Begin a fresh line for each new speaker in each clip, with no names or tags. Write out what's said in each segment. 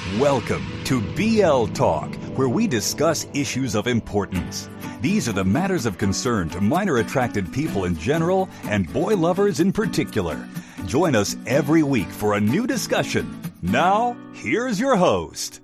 Welcome to BL Talk, where we discuss issues of importance. These are the matters of concern to minor-attracted people in general and boy lovers in particular. Join us every week for a new discussion. Now, here's your host.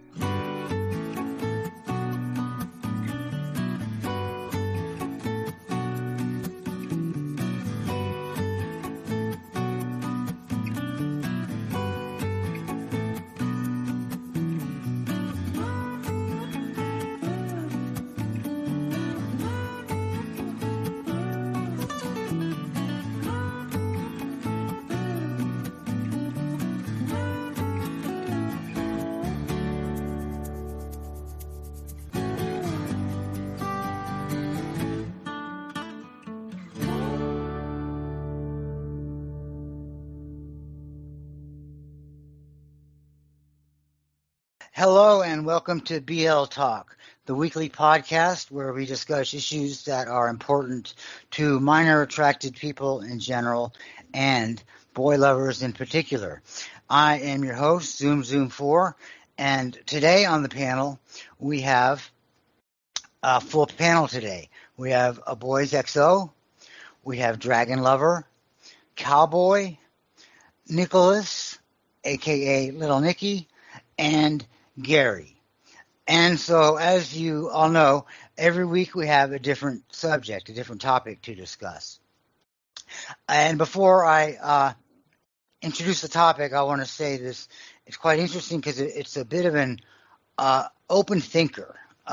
Hello and welcome to BL Talk, the weekly podcast where we discuss issues that are important to minor attracted people in general and boy lovers in particular. I am your host, Zoom4, and today on the panel we have a full panel today. We have a Boys XO, we have Dragon Lover, Cowboy, Nicholas, aka Little Nicky, and Gary. And so, as you all know, every week we have a different subject, a different topic to discuss. And before I introduce the topic, I want to say this. It's quite interesting because it's a bit of an open thinker.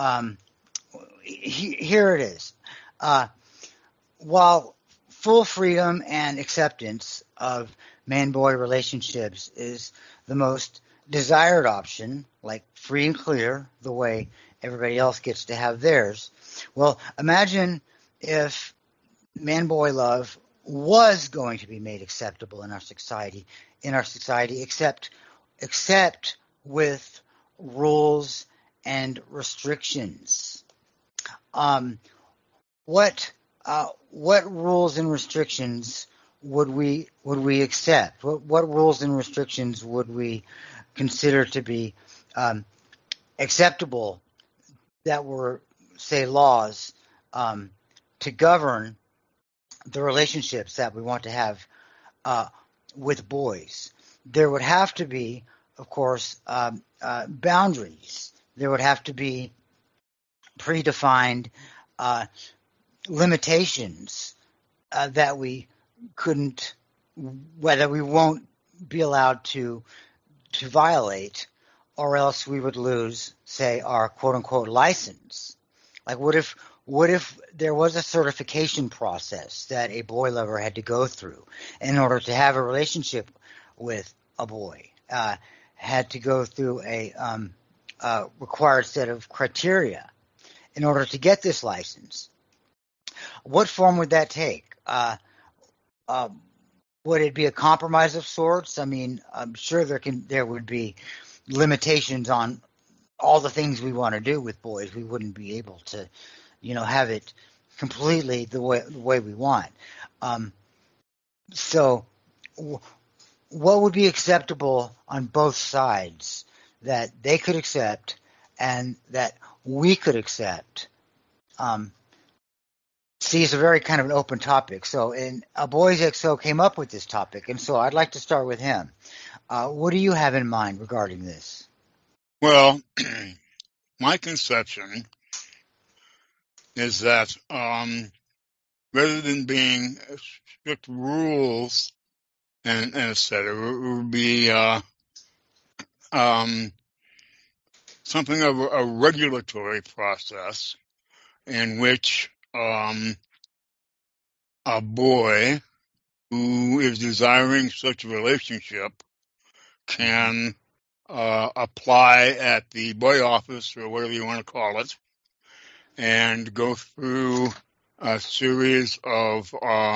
Here it is. While full freedom and acceptance of man-boy relationships is the most desired option, like free and clear, the way everybody else gets to have theirs. Well, imagine if man-boy love was going to be made acceptable in our society, except with rules and restrictions. What rules and restrictions would we accept? What rules and restrictions would we consider to be acceptable that were, say, laws to govern the relationships that we want to have with boys? There would have to be, of course, boundaries. There would have to be predefined limitations that we couldn't, whether we won't be allowed to violate, or else we would lose, say, our quote-unquote license. Like, what if there was a certification process that a boy lover had to go through in order to have a relationship with a boy, had to go through a required set of criteria in order to get this license? What form would that take? Would it be a compromise of sorts? I mean, I'm sure there would be limitations on all the things we want to do with boys. We wouldn't be able to, have it completely the way we want. So what would be acceptable on both sides that they could accept and that we could accept? See, it's a very kind of an open topic. So, a Boys XO came up with this topic, and so I'd like to start with him. What do you have in mind regarding this?
Well, my conception is that rather than being strict rules and et cetera, it would be something of a regulatory process in which a boy who is desiring such a relationship can apply at the boy office or whatever you want to call it and go through a series of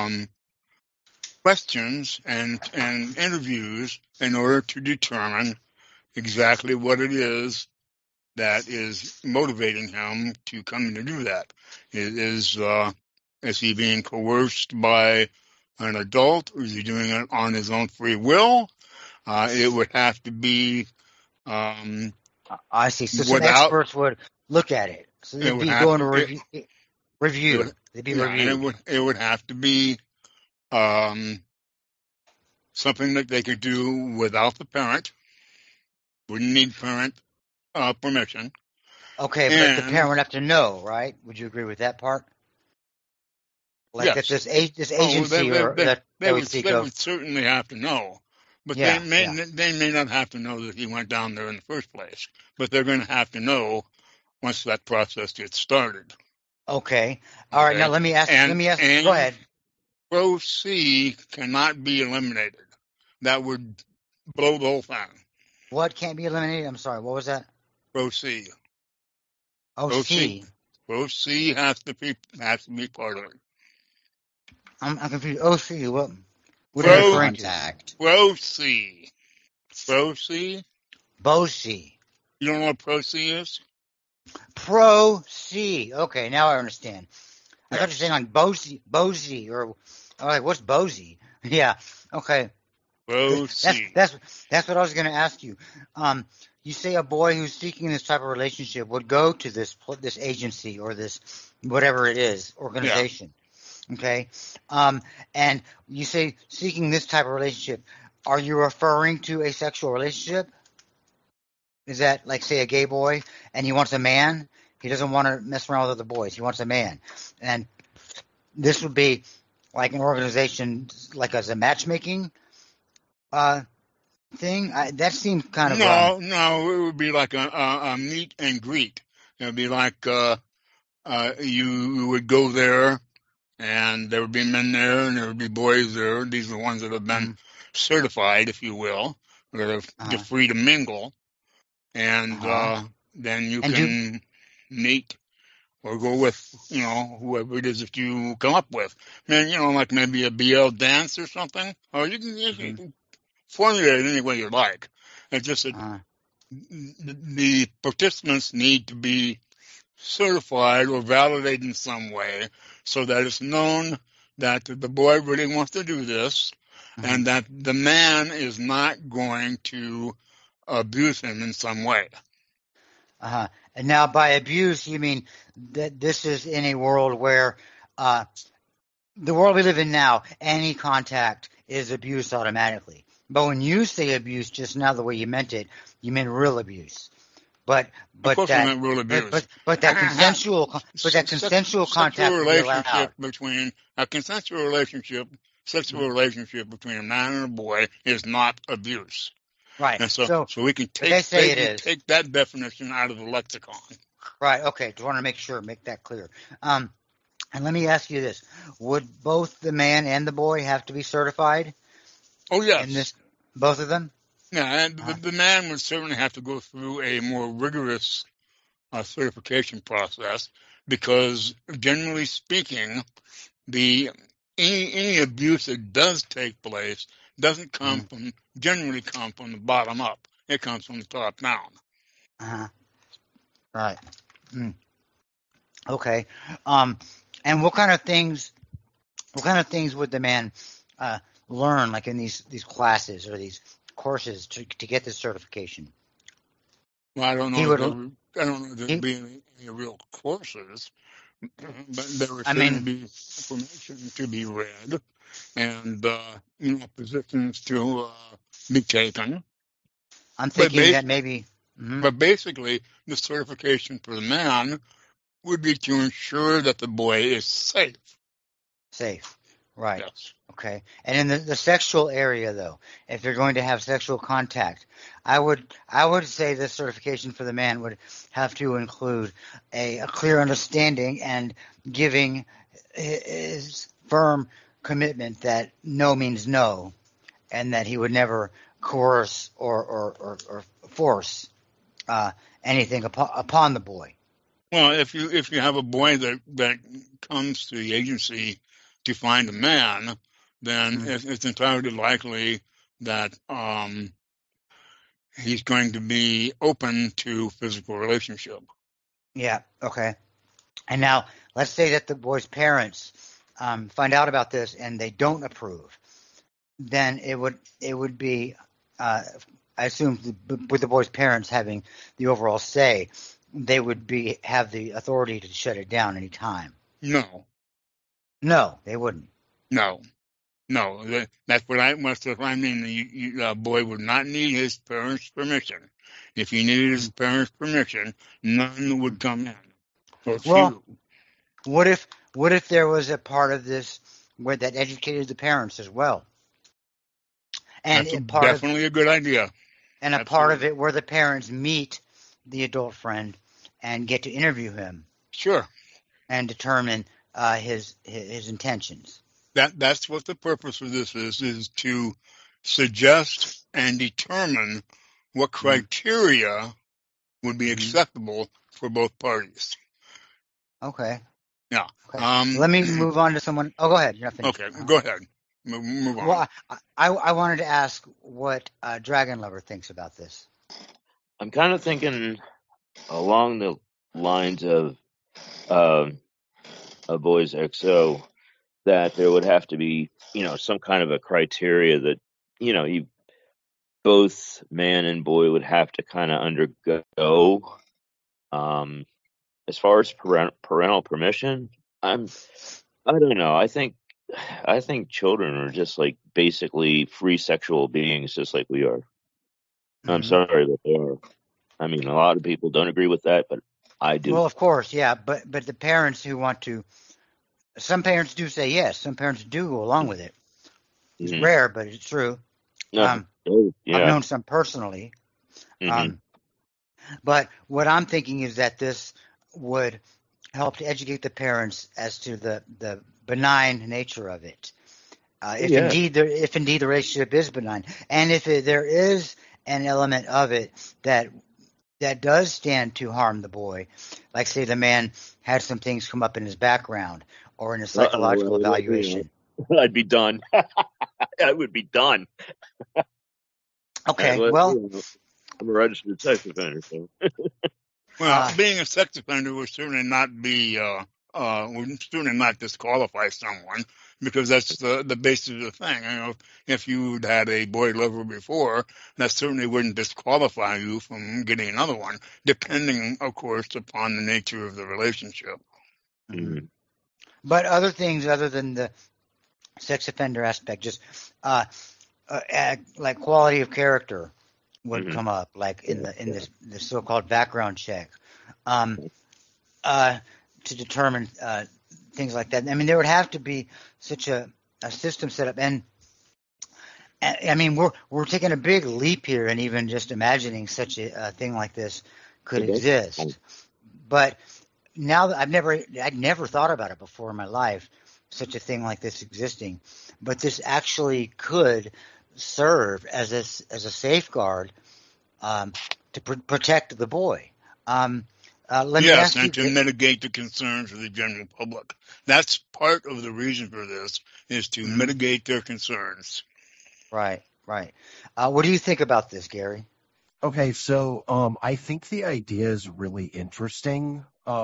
questions and interviews in order to determine exactly what it is that is motivating him to come to do that. Is he being coerced by an adult, or is he doing it on his own free will? It would have to be
I see. So some
without
experts would look at it. So
it
they'd
would
be
have
going
to
to review. They'd be
yeah, and
reviewed.
it would have to be um, something that they could do without the parent. Wouldn't need parent permission,
Okay, but the
and
parent would have to know, right? Would you agree with that part? Like that
yes,
this
oh,
agency or that would speak
they
of.
would certainly have to know, but
Yeah, yeah.
they may not have to know that he went down there in the first place. But they're going to have to know once that process gets started.
Okay. All right. Now
Okay,
let me ask. Let me ask. Go
and
ahead.
Pro C cannot be eliminated. That would blow the whole thing.
What can't be eliminated? I'm sorry. What was that?
Pro C,
Oh,
Pro C,
C.
Pro C has to be part of it.
I'm confused. Oh, C. What are you
Pro
referring to?
Contact.
Pro C, Pro C.
BOC.
You don't know what Pro C is?
Pro C. Okay, now I understand. I thought you were
Yes.
saying like Bozy, or like what's Bozy? Yeah. Okay.
Pro C.
That's what I was going to ask you. You say a boy who's seeking this type of relationship would go to this agency or this whatever it is organization. Yeah. Okay. And you say seeking this type of relationship. Are you referring to a sexual relationship? Is that like, say, a gay boy and he wants a man? He doesn't want to mess around with other boys. He wants a man. And this would be like an organization, like as a matchmaking thing. That seems kind of
no. It would be like a meet and greet. It would be like you would go there, and there would be men there, and there would be boys there. These are the ones that have been certified, if you will, that are free to mingle, and then you can meet or go with, whoever it is that you come up with. Man, like maybe a BL dance or something, or you can formulate it any way you like. It's just that the participants need to be certified or validated in some way so that it's known that the boy really wants to do this and that the man is not going to abuse him in some way.
And now by abuse, you mean that this is in a world where the world we live in now, any contact is abuse automatically. But when you say abuse just now, the way you meant it, you meant real abuse. But
of course
that,
we meant real abuse.
But that consensual contact would be allowed.
Sexual relationship between a man and a boy is not abuse.
Right.
And so we can take that definition out of the lexicon.
Right. Okay. Just want to make that clear. And let me ask you this: would both the man and the boy have to be certified?
Oh yes.
Both of them.
Yeah, and the man would certainly have to go through a more rigorous certification process because, generally speaking, any abuse that does take place doesn't generally come from the bottom up. It comes from the top down.
Right. Okay. And what kind of things would the man learn, like in these classes or these courses to get this certification?
Well, I don't know. I don't know if there'd be any real courses, but there would certainly be information to be read and positions to be taken.
I'm thinking that maybe.
But basically, the certification for the man would be to ensure that the boy is safe.
Safe. Right.
Yes.
Okay. And in the sexual area, though, if you're going to have sexual contact, I would say this certification for the man would have to include a clear understanding and giving his firm commitment that no means no, and that he would never coerce or force anything upon the boy.
Well, if you have a boy that comes to the agency to find a man, then it's entirely likely that he's going to be open to physical relationship.
Yeah. Okay. And now let's say that the boy's parents find out about this and they don't approve. Then it would be I assume with the boy's parents having the overall say, they would have the authority to shut it down any time.
No,
No, they wouldn't.
no. That's what I mean. The boy would not need his parents' permission. If he needed his parents' permission, none would come in. Or
Well,
few.
what if there was a part of this where that educated the parents as well, and
That's
definitely
a good idea.
And a part of it where the parents meet the adult friend and get to interview him.
Sure.
And determine his intentions.
That's what the purpose of this is to suggest and determine what criteria would be acceptable for both parties.
Okay.
Yeah.
Okay. Let me move on to someone. Oh, go ahead. You're not finished.
Okay, go ahead. Move on.
Well, I wanted to ask what Dragon Lover thinks about this.
I'm kind of thinking along the lines of a Boys XO, that there would have to be, some kind of a criteria that, both man and boy would have to kind of undergo. As far as parental permission, I don't know. I think children are just like basically free sexual beings, just like we are. I'm sorry, but they are. I mean, a lot of people don't agree with that, but I do.
Well, of course, yeah, but the parents who want to, some parents do say yes. Some parents do go along with it. It's rare, but it's true.
Yeah.
I've known some personally. But what I'm thinking is that this would help to educate the parents as to the benign nature of it. If indeed the relationship is benign, and if there is an element of it that does stand to harm the boy, like say the man had some things come up in his background or in his psychological evaluation.
I'd be done. I would be done.
Okay, well,
I'm a registered sex offender, so.
Well, being a sex offender would certainly not disqualify someone, because that's the basis of the thing. If you'd had a boy lover before, that certainly wouldn't disqualify you from getting another one, depending, of course, upon the nature of the relationship.
Mm-hmm. But other things other than the sex offender aspect, just like quality of character would come up, like in this so-called background check, to determine things like that. I mean, there would have to be such a system set up, and I mean, we're taking a big leap here, and even just imagining such a thing like this could exist. But now that I'd never thought about it before in my life, such a thing like this existing. But this actually could serve as a safeguard to protect the boy.
Yes, and to mitigate the concerns of the general public. That's part of the reason for this, is to mitigate their concerns.
Right. What do you think about this, Gary?
Okay, so I think the idea is really interesting.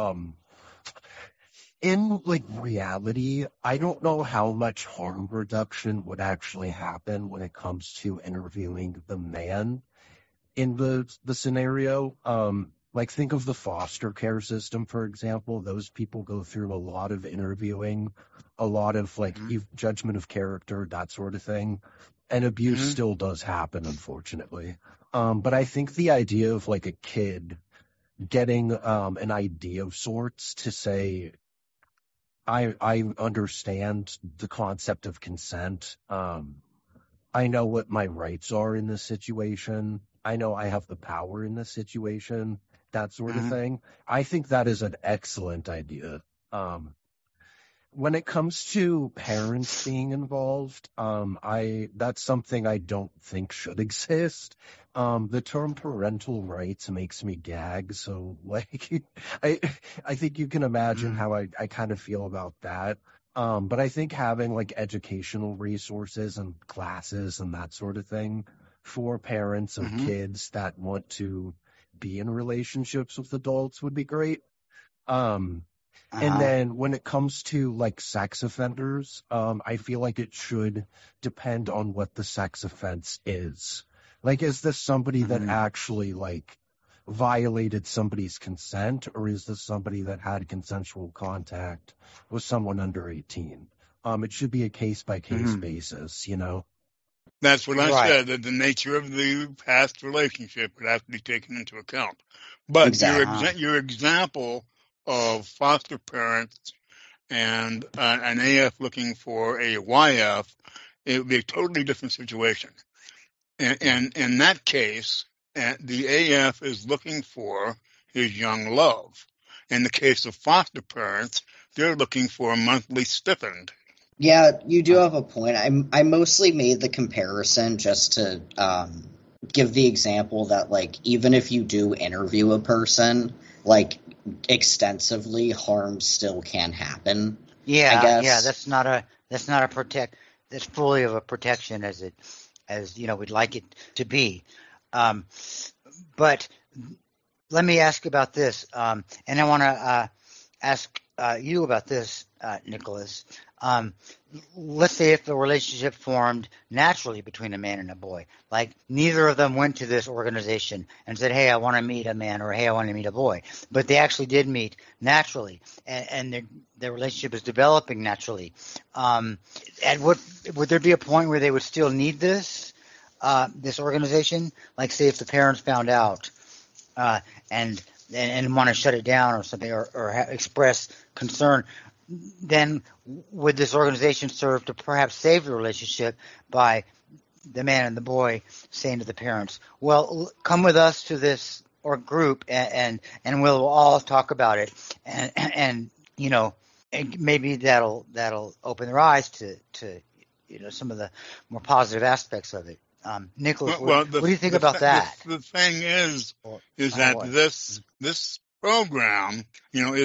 In reality, I don't know how much harm reduction would actually happen when it comes to interviewing the man in the scenario. Think of the foster care system, for example. Those people go through a lot of interviewing, a lot of judgment of character, that sort of thing. And abuse still does happen, unfortunately. But I think the idea of a kid getting an ID of sorts to say, I understand the concept of consent. I know what my rights are in this situation. I know I have the power in this situation, that sort of thing. I think that is an excellent idea. When it comes to parents being involved, that's something I don't think should exist. The term parental rights makes me gag, so I think you can imagine how I kind of feel about that. But I think having educational resources and classes and that sort of thing for parents of kids that want to be in relationships with adults would be great. And then when it comes to sex offenders, I feel like it should depend on what the sex offense is. Like, is this somebody that actually, like, violated somebody's consent, or is this somebody that had consensual contact with someone under 18? It should be a case-by-case basis, you know?
That's what I said, that the nature of the past relationship would have to be taken into account. But your example of foster parents and an AF looking for a YF, it would be a totally different situation. And in that case, the AF is looking for his young love. In the case of foster parents, they're looking for a monthly stipend.
Yeah, you do have a point. I mostly made the comparison just to give the example that, like, even if you do interview a person, like, extensively, harm still can happen.
Yeah,
I guess.
yeah, that's not a that's fully of a protection as you know we'd like it to be. But let me ask about this, and I want to ask you about this, Nicholas. Let's say if the relationship formed naturally between a man and a boy, like neither of them went to this organization and said, hey, I want to meet a man, or hey, I want to meet a boy, but they actually did meet naturally, and their relationship is developing naturally. And would there be a point where they would still need this organization? Like, say if the parents found out and want to shut it down or something, or express concern, then would this organization serve to perhaps save the relationship by the man and the boy saying to the parents, well, come with us to this or group and we'll all talk about it, and you know, and maybe that'll open their eyes to you know some of the more positive aspects of it. Nicholas, what do you think about that?
The thing is that this program, you know,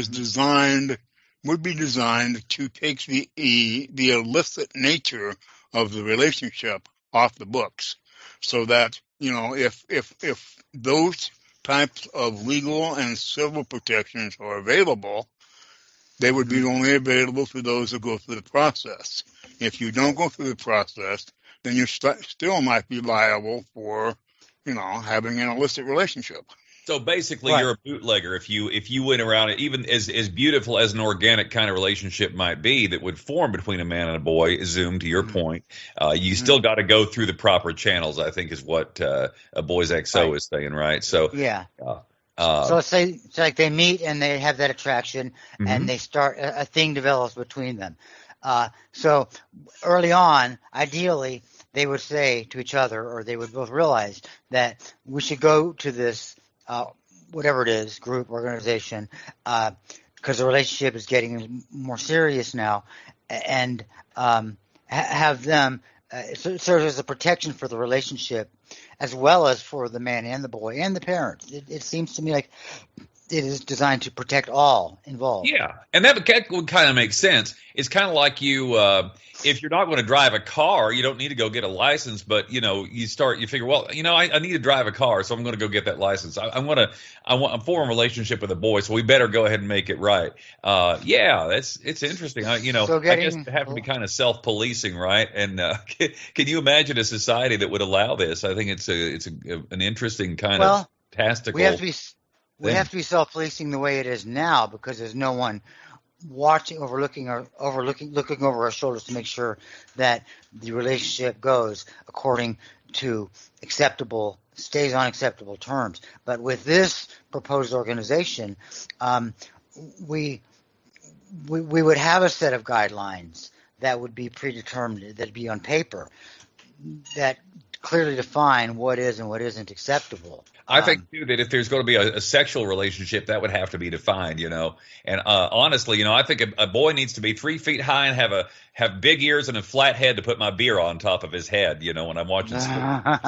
would be designed to take the illicit nature of the relationship off the books, so that, you know, if those types of legal and civil protections are available, they would be only available to those who go through the process. If you don't go through the process, then you still might be liable for, you know, having an illicit relationship.
So basically, you're a bootlegger if you went around it, even as beautiful as an organic kind of relationship might be that would form between a man and a boy. Zoom, to your point, you still got to go through the proper channels, I think, is what a Boys XO is saying, right? So
yeah. So let's say it's like they meet and they have that attraction, and they start a thing develops between them. So early on, ideally, they would say to each other, or they would both realize that we should go to this. Whatever it is, group, organization, because the relationship is getting more serious now, and have them serve as a protection for the relationship, as well as for the man and the boy and the parents. It seems to me like it is designed to protect all involved.
Yeah, and that would kind of make sense. It's kind of like you, if you're not going to drive a car, you don't need to go get a license. But you know, you figure, well, you know, I need to drive a car, so I'm going to go get that license. I want to form a relationship with a boy, so we better go ahead and make it right. Yeah, it's interesting. You know, I guess you have to be kind of self-policing, right? And can you imagine a society that would allow this? I think it's an interesting kind of tastical.
We have to be self-policing the way it is now, because there's no one watching, looking over our shoulders to make sure that the relationship goes according to stays on acceptable terms. But with this proposed organization, we would have a set of guidelines that would be predetermined, that'd be on paper, that clearly define what is and what isn't acceptable.
I think, too, that if there's going to be a sexual relationship, that would have to be defined, you know. And honestly, you know, I think a boy needs to be 3 feet high and have big ears and a flat head to put my beer on top of his head, you know, when I'm watching sports.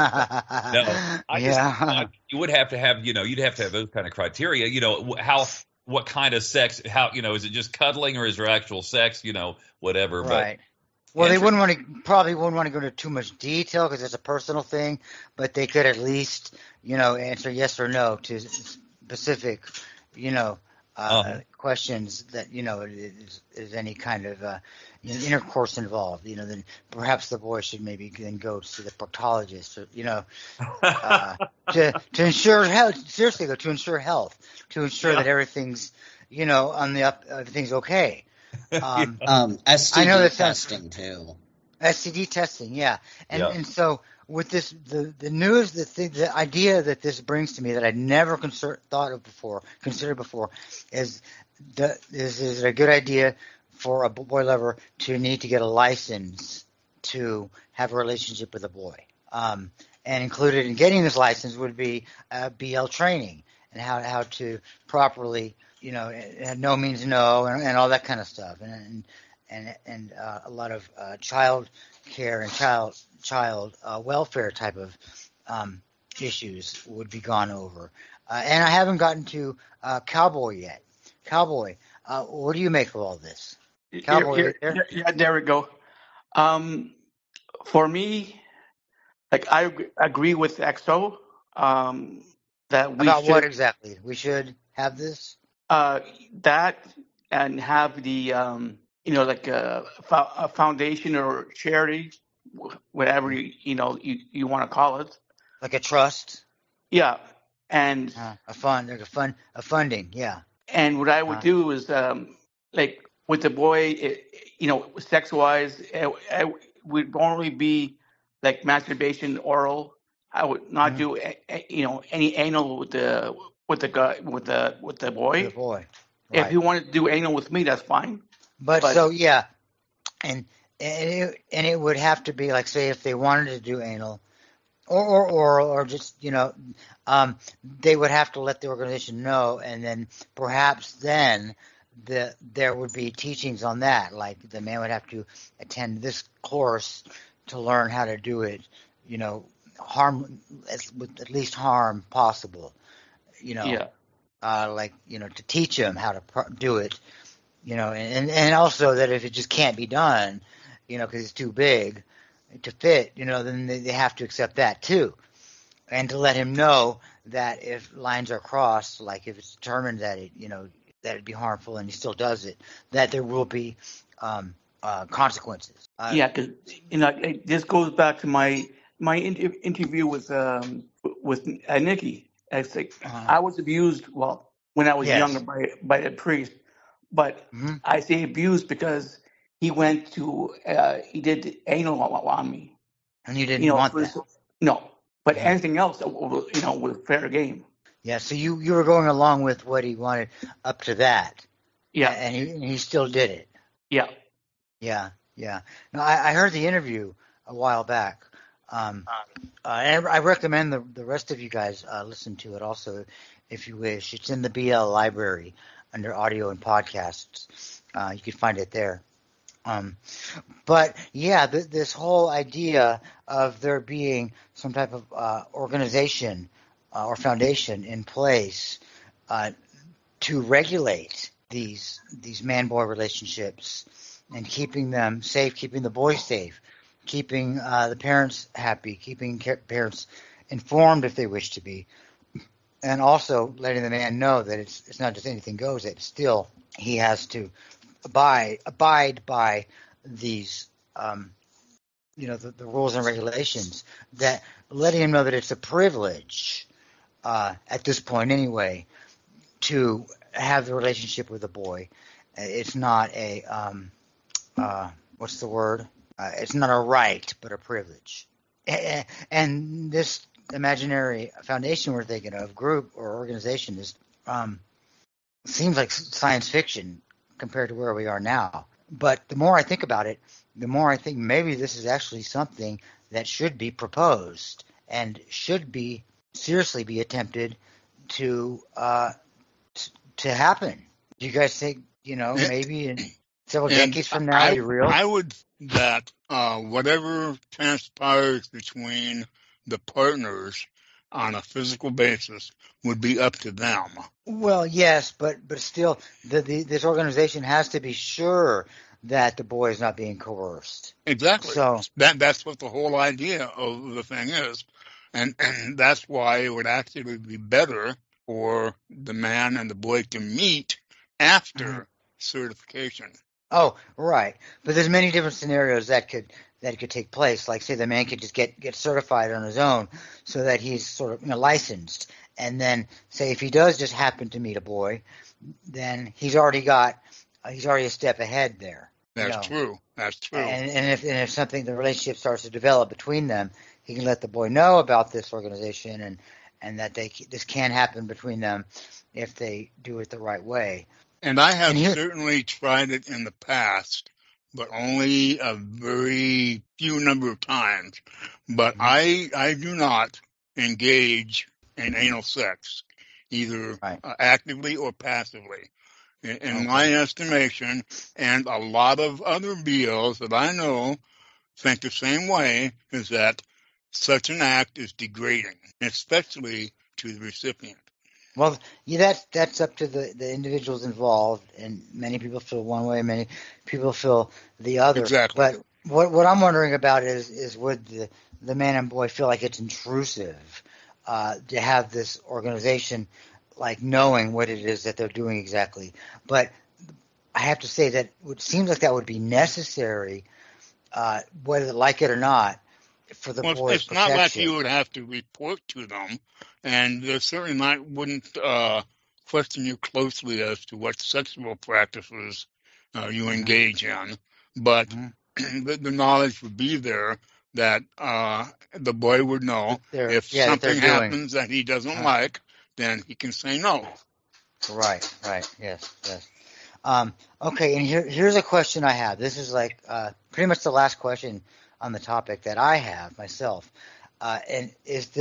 You would have to have, you know, you'd have to have those kind of criteria, you know, what kind of sex, you know, is it just cuddling or is there actual sex, you know, whatever.
Right. Well, they probably wouldn't want to go into too much detail because it's a personal thing, but they could at least, you know, answer yes or no to specific, you know, questions that is any kind of intercourse involved, then perhaps the boy should maybe then go to the proctologist, or to ensure health. Seriously, though, to ensure health, to ensure that everything's on the up, everything's okay.
STD
I know that
testing too.
STD testing, yeah, and so with this, the news, the idea that this brings to me that I'd never considered before, is it a good idea for a boy lover to need to get a license to have a relationship with a boy? And included in getting this license would be BL training and how to properly, no means no, and all that kind of stuff, and a lot of child care and child welfare type of issues would be gone over. And I haven't gotten to Cowboy yet. Cowboy, what do you make of all this? Cowboy,
yeah, there we go. For me, I agree with XO that we
about
should,
what exactly we should have this.
That and have the a foundation or charity, whatever you want to call it,
like a trust.
Yeah, and
a funding. Yeah.
And what I would do is with the boy, sex wise, it would normally be like masturbation, oral. I would not do any anal with the guy with the boy.
The boy. Right.
If you wanted to do anal with me, that's fine.
But so yeah, and it would have to be like, say, if they wanted to do anal or oral or just they would have to let the organization know, and then perhaps then there would be teachings on that, like the man would have to attend this course to learn how to do it, with at least harm possible, to teach him how to do it, and also that if it just can't be done, because it's too big to fit, then they have to accept that too, and to let him know that if lines are crossed, like if it's determined that that it'd be harmful and he still does it, that there will be consequences.
Because this goes back to my interview with Nikki. I was abused when I was younger by a priest, but I say abused because he went to he did anal on me,
and you didn't want that.
No, but anything else, was fair game.
Yeah, so you were going along with what he wanted up to that.
Yeah,
and he still did it.
Yeah.
No, I heard the interview a while back. I recommend the rest of you guys listen to it also, if you wish. It's in the BL library under audio and podcasts. You can find it there. But yeah, this whole idea of there being some type of organization or foundation in place to regulate these man-boy relationships and keeping them safe, keeping the boys safe, keeping the parents happy, keeping parents informed if they wish to be, and also letting the man know that it's not just anything goes. That still he has to abide by these the rules and regulations, that letting him know that it's a privilege at this point anyway to have the relationship with a boy. It's not a what's the word? It's not a right, but a privilege. And this imaginary foundation we're thinking of, group or organization, is seems like science fiction compared to where we are now. But the more I think about it, the more I think maybe this is actually something that should be proposed and should be seriously be attempted to happen. Do you guys think, maybe in several decades from now, you're real?
I would that whatever transpires between the partners on a physical basis would be up to them.
Well, yes, but still, this organization has to be sure that the boy is not being coerced.
Exactly.
So
that's what the whole idea of the thing is, and that's why it would actually be better for the man and the boy to meet after certification.
Oh, right. But there's many different scenarios that could take place. Like, say, the man could just get certified on his own, so that he's sort of licensed, and then say if he does just happen to meet a boy, then he's already a step ahead there.
That's true. That's true.
And if something, the relationship starts to develop between them, he can let the boy know about this organization and that this can happen between them if they do it the right way.
And I have certainly tried it in the past, but only a very few number of times. But I do not engage in anal sex, either actively or passively. In my estimation, and a lot of other BLs that I know think the same way, is that such an act is degrading, especially to the recipient.
Well, that's up to the individuals involved, and many people feel one way, many people feel the other.
Exactly.
But what I'm wondering about is would the man and boy feel like it's intrusive to have this organization knowing what it is that they're doing exactly? But I have to say that it seems like that would be necessary, whether like it or not, for the boy's protection.
It's not like you would have to report to them, and they certainly wouldn't question you closely as to what sexual practices you engage in, but the knowledge would be there that the boy would know if something happens that he doesn't like, then he can say no.
Right, yes. Okay, and here's a question I have. This is pretty much the last question on the topic that I have myself, and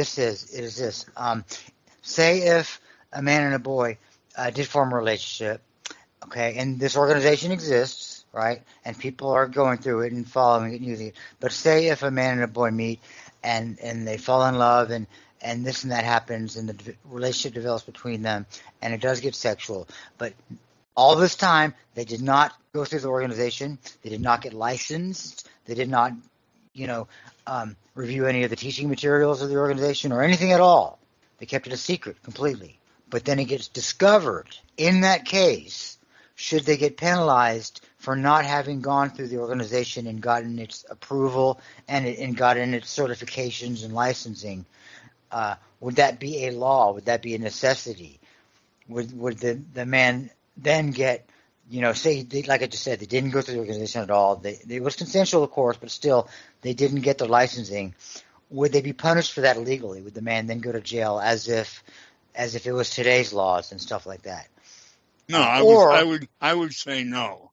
say if a man and a boy did form a relationship, okay, and this organization exists, right, and people are going through it and following it and using it, but say if a man and a boy meet and they fall in love and this and that happens and the relationship develops between them and it does get sexual, but all this time they did not go through the organization, they did not get licensed, they did not review any of the teaching materials of the organization or anything at all. They kept it a secret completely. But then it gets discovered. In that case, should they get penalized for not having gone through the organization and gotten its approval and gotten its certifications and licensing? Would that be a law? Would that be a necessity? Would the man then get, say, like I just said, they didn't go through the organization at all. It was consensual, of course, but still, they didn't get their licensing. Would they be punished for that legally? Would the man then go to jail as if it was today's laws and stuff like that?
No, I would say no.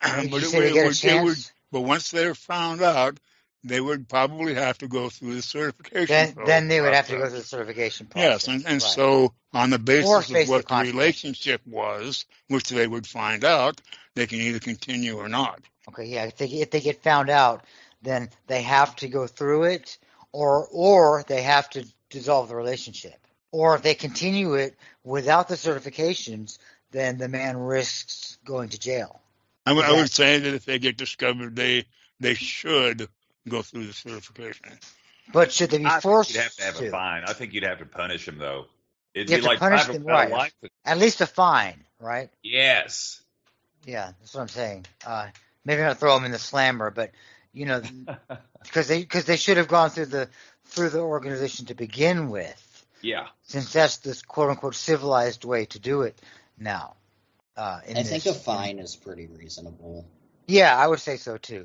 But once they're found out, they would probably have to go through the certification.
Then they would have to go through the certification process.
Yes, and so on the basis of what the relationship was, which they would find out, they can either continue or not.
Okay, yeah. If they get found out, then they have to go through it, or they have to dissolve the relationship. Or if they continue it without the certifications, then the man risks going to jail.
I would say that if they get discovered, they should go through the certification.
But should they be forced?
You'd have to have a fine. I think you'd have to punish them, though.
It'd be like punish them, right? At least a fine, right?
Yes.
Yeah, that's what I'm saying. Maybe not throw them in the slammer, but because they should have gone through the organization to begin with.
Yeah.
Since that's this quote unquote civilized way to do it now.
I think a fine is pretty reasonable.
Yeah, I would say so too.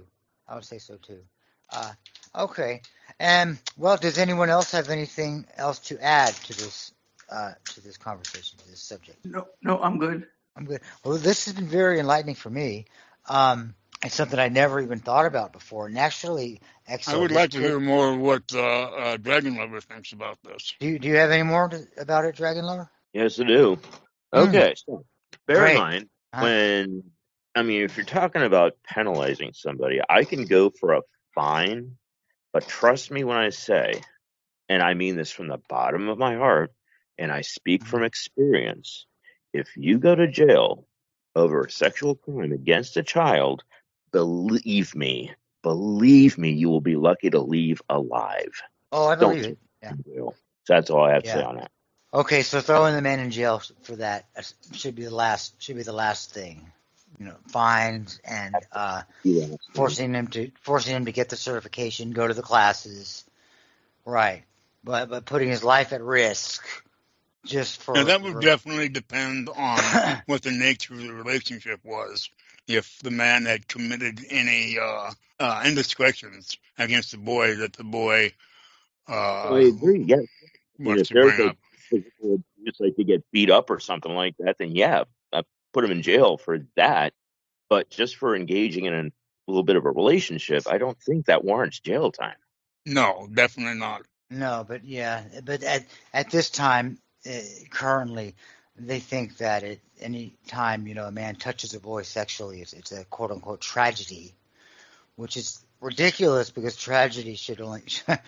Okay. And does anyone else have anything else to add to this conversation, to this subject?
No, I'm good.
Well, this has been very enlightening for me. It's something I never even thought about before. And actually,
I would like to hear more of what Dragon Lover thinks about this.
Do you have any more about it, Dragon Lover?
Yes, I do. Okay, so bear in mind if you're talking about penalizing somebody, I can go for a fine, but trust me when I say, and I mean this from the bottom of my heart, and I speak from experience, if you go to jail over a sexual crime against a child, believe me, you will be lucky to leave alive.
Oh, I believe it. Yeah.
So that's all I have to say on that.
Okay, so throwing the man in jail for that should be the last thing. Fines and forcing him to get the certification, go to the classes, right? But putting his life at risk just for.
Now, that would definitely depend on what the nature of the relationship was. If the man had committed any indiscretions against the boy that the boy
I agree. Yeah,
was
if
to
there's
bring
a
up.
physical abuse, like to get beat up or something like that, then yeah, put him in jail for that. But just for engaging in a little bit of a relationship, I don't think that warrants jail time.
No, definitely not.
No, but at this time, currently, they think that at any time a man touches a boy sexually, it's a quote unquote tragedy, which is ridiculous because tragedy should only,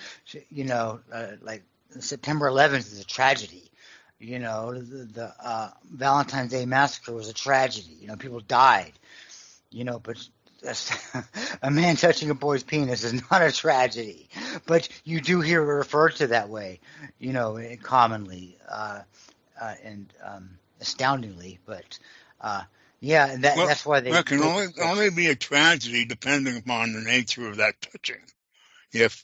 like September 11th is a tragedy. The Valentine's Day massacre was a tragedy. People died. But a man touching a boy's penis is not a tragedy, but you do hear it referred to that way, commonly and astoundingly. But that's why they.
That can only be a tragedy depending upon the nature of that touching. If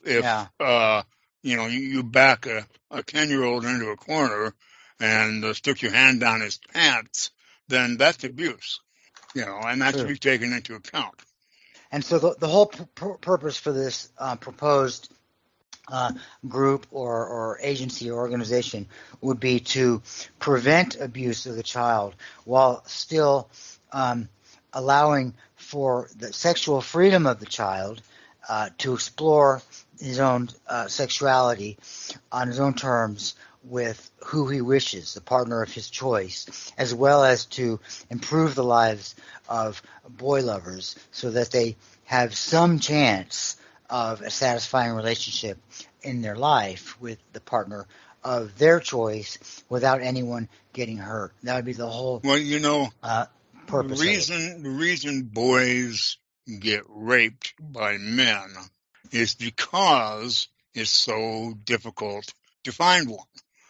you back a 10-year-old into a corner and stick your hand down his pants, then that's abuse. And that should be taken into account.
And so the whole purpose for this proposed group or agency or organization would be to prevent abuse of the child while still allowing for the sexual freedom of the child to explore his own sexuality on his own terms with who he wishes, the partner of his choice, as well as to improve the lives of boy lovers so that they have some chance of a satisfying relationship in their life with the partner of their choice without anyone getting hurt. That would be the whole purpose.
The reason boys get raped by men is because it's so difficult to find one.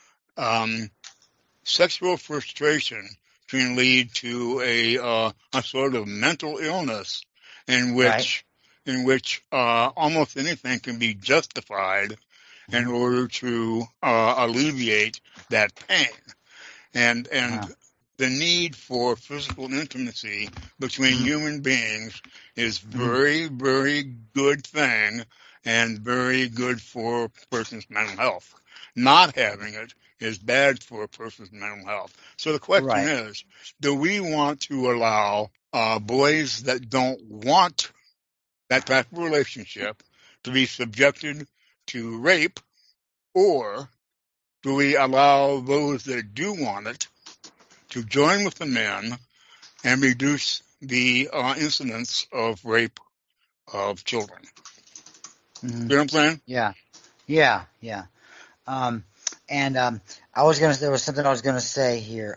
Sexual frustration can lead to a sort of mental illness in which almost anything can be justified in order to alleviate that pain. And the need for physical intimacy between human beings is very, very good thing and very good for a person's mental health. Not having it is bad for a person's mental health. So the question is, do we want to allow boys that don't want that type of relationship to be subjected to rape, or do we allow those that do want it to join with the men and reduce the incidence of rape of children? You know what I'm saying?
Yeah. There was something I was gonna say here.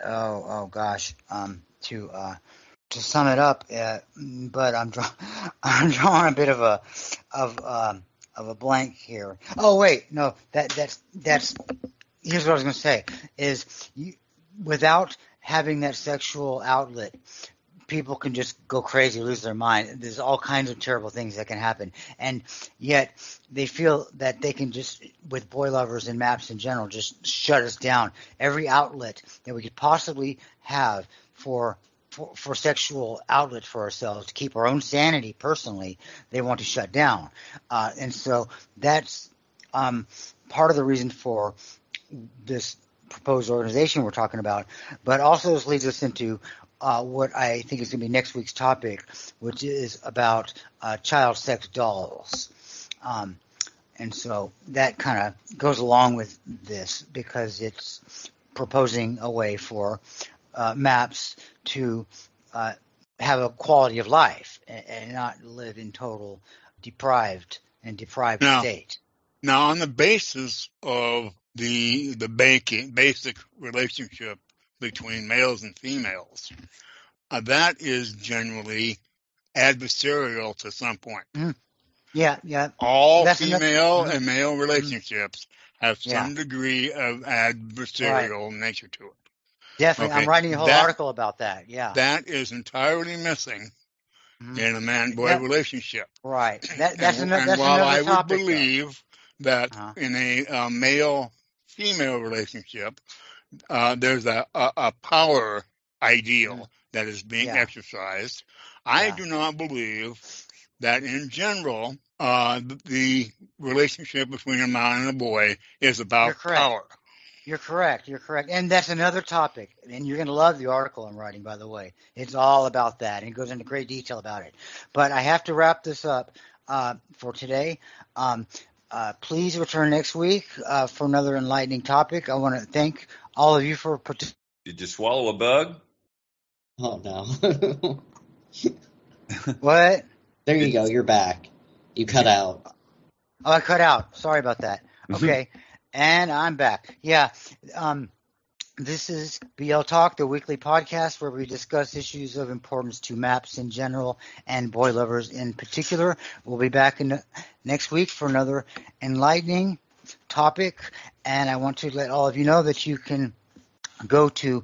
To sum it up, but I'm drawing a bit of a blank here. Oh wait, no, that's here's what I was gonna say is without having that sexual outlet, people can just go crazy, lose their mind. There's all kinds of terrible things that can happen. And yet they feel that they can just, with boy lovers and MAPS in general, just shut us down. Every outlet that we could possibly have for sexual outlet for ourselves, to keep our own sanity personally, they want to shut down. And so that's part of the reason for this proposed organization we're talking about. But also this leads us into what I think is going to be next week's topic, which is about child sex dolls. And so that kind of goes along with this because it's proposing a way for MAPS to have a quality of life and not live in total deprived state.
Now, on the basis of the basic relationship between males and females, that is generally adversarial to some point.
Yeah.
All female and male relationships have some degree of adversarial nature to it.
Definitely.
Okay.
I'm writing a whole article about that. Yeah.
That is entirely missing in a man-boy relationship.
Right. That's
and
another
while I
topic,
would believe that in a male-female relationship, there's a power ideal that is being exercised, I do not believe that in general the relationship between a man and a boy is about power.
You're correct. And that's another topic. And you're going to love the article I'm writing, by the way. It's all about that. And it goes into great detail about it. But I have to wrap this up for today. Please return next week for another enlightening topic. I want to thank all of you for participating.
Did you swallow a bug?
Oh, no.
What?
There you go. You're back. You cut out.
Oh, I cut out. Sorry about that. Okay. And I'm back. Yeah. This is BL Talk, the weekly podcast where we discuss issues of importance to MAPS in general and boy lovers in particular. We'll be back next week for another enlightening topic. And I want to let all of you know that you can go to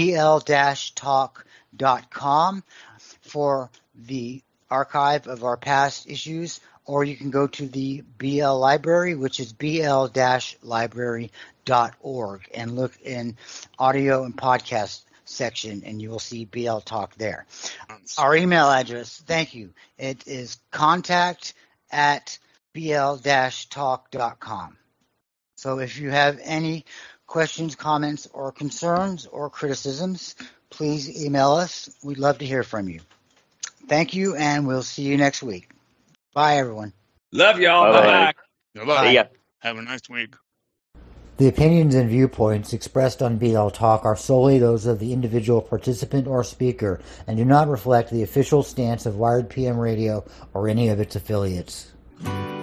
bl-talk.com for the archive of our past issues, or you can go to the BL Library, which is bl-library.org, and look in audio and podcast section, and you will see BL Talk there. Our email address, thank you, it is contact@bl-talk.com. So if you have any questions, comments, or concerns or criticisms, please email us. We'd love to hear from you. Thank you, and we'll see you next week. Bye, everyone.
Love y'all. Bye.
Bye.
See ya.
Have a nice week.
The opinions and viewpoints expressed on BL Talk are solely those of the individual participant or speaker and do not reflect the official stance of Wired PM Radio or any of its affiliates.